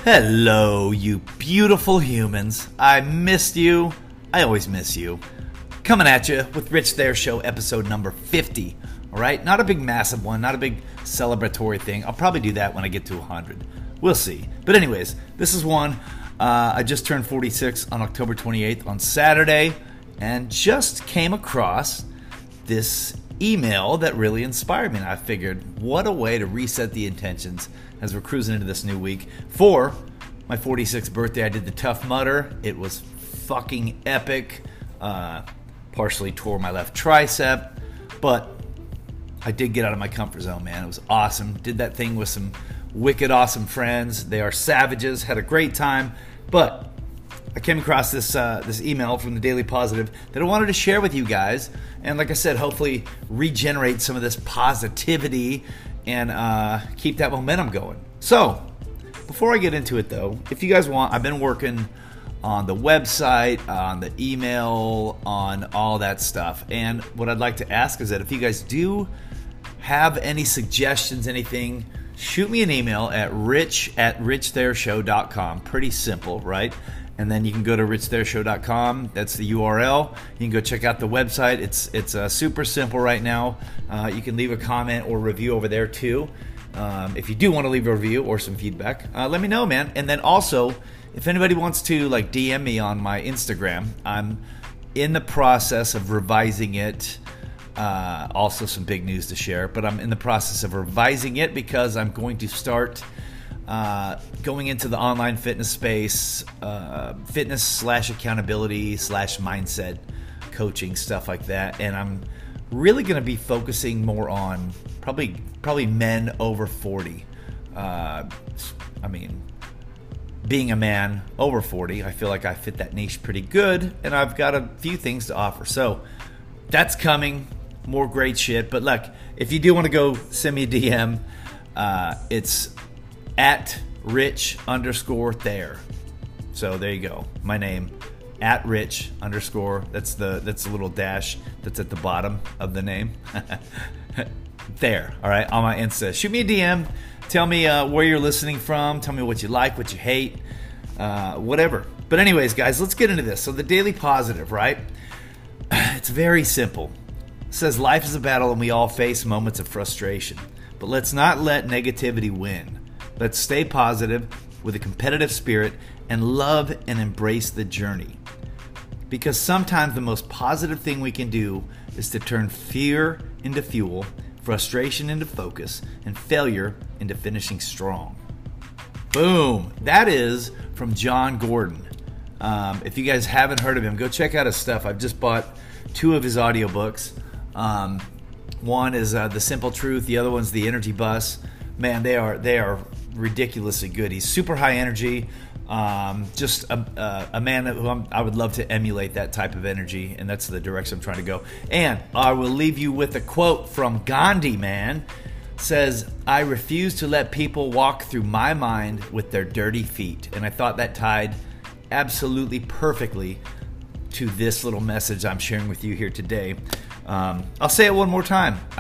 Hello, you beautiful humans. I missed you. I always miss you. Coming at you with Rich There Show episode number 50. All right, not a big massive one, not a big celebratory thing. I'll probably do that when I get to 100. We'll see. But anyways, this is one. I just turned 46 on October 28th on Saturday and just came across this email that really inspired me. And I figured, what a way to reset the intentions as we're cruising into this new week. For my 46th birthday, I did the Tough Mudder. It was fucking epic. Partially tore my left tricep, but I did get out of my comfort zone, man. It was awesome. Did that thing with some wicked awesome friends. They are savages. Had a great time. But I came across this email from the Daily Positive that I wanted to share with you guys. And like I said, hopefully regenerate some of this positivity and keep that momentum going. So, before I get into it though, if you guys want, I've been working on the website, on the email, on all that stuff. And what I'd like to ask is that if you guys do have any suggestions, anything, shoot me an email at rich@richthereshow.com. Pretty simple, right? And then you can go to richthereshow.com. That's the URL. You can go check out the website. It's super simple right now. You can leave a comment or review over there too. If you do want to leave a review or some feedback, let me know, man. And then also, if anybody wants to like DM me on my Instagram, I'm in the process of revising it. Also some big news to share, but I'm in the process of revising it because I'm going to start going into the online fitness space, fitness/accountability/mindset coaching, stuff like that. And I'm really going to be focusing more on probably men over 40. Being a man over 40, I feel like I fit that niche pretty good, and I've got a few things to offer. So that's coming. More great shit. But look, if you do want to go send me a DM, it's at rich_there. So there you go. My name, at rich_. That's the little dash that's at the bottom of the name. There, all right, on my Insta. Shoot me a DM. Tell me where you're listening from. Tell me what you like, what you hate, whatever. But anyways, guys, let's get into this. So the Daily Positive, right? It's very simple. It says life is a battle and we all face moments of frustration. But let's not let negativity win. Let's stay positive with a competitive spirit and love and embrace the journey. Because sometimes the most positive thing we can do is to turn fear into fuel, frustration into focus, and failure into finishing strong. Boom. That is from John Gordon. If you guys haven't heard of him, go check out his stuff. I've just bought 2 of his audiobooks. One is The Simple Truth. The other one's The Energy Bus. Man, they are ridiculously good. He's super high energy. Just a man who I would love to emulate that type of energy, and that's the direction I'm trying to go. And I will leave you with a quote from Gandhi, man. It says, "I refuse to let people walk through my mind with their dirty feet." And I thought that tied absolutely perfectly to this little message I'm sharing with you here today. I'll say it one more time. I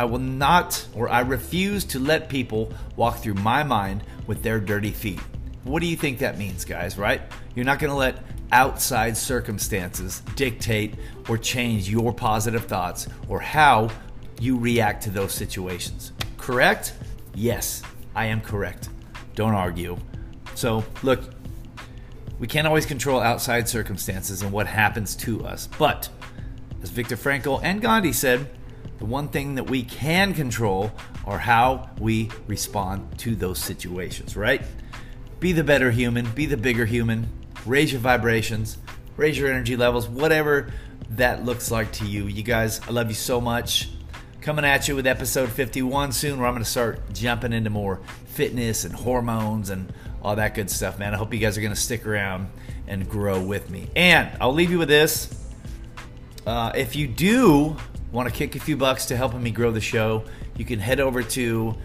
refuse to let people walk through my mind with their dirty feet. What do you think that means, guys, right? You're not going to let outside circumstances dictate or change your positive thoughts or how you react to those situations. Correct? Yes, I am correct. Don't argue. So, look, we can't always control outside circumstances and what happens to us. But, as Viktor Frankl and Gandhi said, the one thing that we can control are how we respond to those situations, right? Be the better human, be the bigger human, raise your vibrations, raise your energy levels, whatever that looks like to you. You guys, I love you so much. Coming at you with episode 51 soon, where I'm going to start jumping into more fitness and hormones and all that good stuff, man. I hope you guys are going to stick around and grow with me. And I'll leave you with this. If you do want to kick a few bucks to helping me grow the show, you can head over to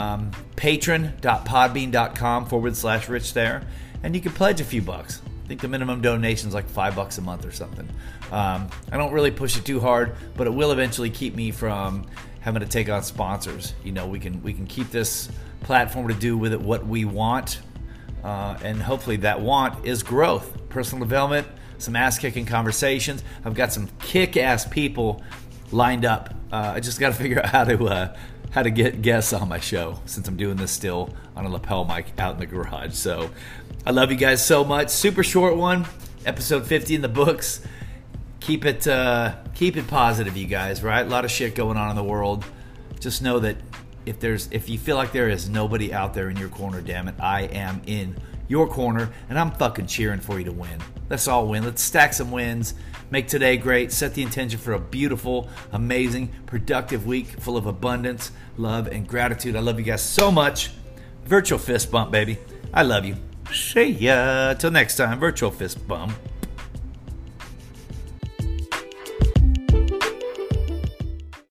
patron.podbean.com/rich there, and you can pledge a few bucks. I think the minimum donation is like $5 a month or something. I don't really push it too hard, but it will eventually keep me from having to take on sponsors. You know, we can keep this platform to do with it what we want. and hopefully that want is growth, personal development, some ass-kicking conversations. I've got some kick-ass people lined up. I just got to figure out how to get guests on my show, since I'm doing this still on a lapel mic out in the garage. So I love you guys so much. Super short one, episode 50 in the books. Keep it positive, you guys, right? A lot of shit going on in the world. Just know that if you feel like there is nobody out there in your corner, damn it, I am in your corner, and I'm fucking cheering for you to win. Let's all win. Let's stack some wins. Make today great. Set the intention for a beautiful, amazing, productive week full of abundance, love, and gratitude. I love you guys so much. Virtual fist bump, baby. I love you. See ya. Till next time. Virtual fist bump.